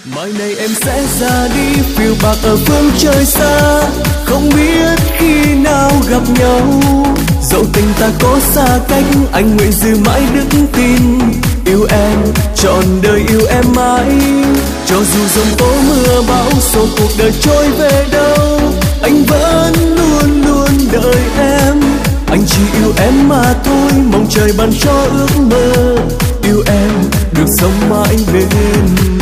mai này em sẽ ra đi phiêu bạc ở phương trời xa, không biết khi nào gặp nhau. Dẫu tình ta có xa cách, anh nguyện giữ mãi đức tin yêu em, trọn đời yêu em mãi. Cho dù giông tố mưa bão số cuộc đời trôi về đâu, anh vẫn luôn luôn đợi em. Anh chỉ yêu em mà thôi, mong trời ban cho ước mơ, yêu em được sống mãi bên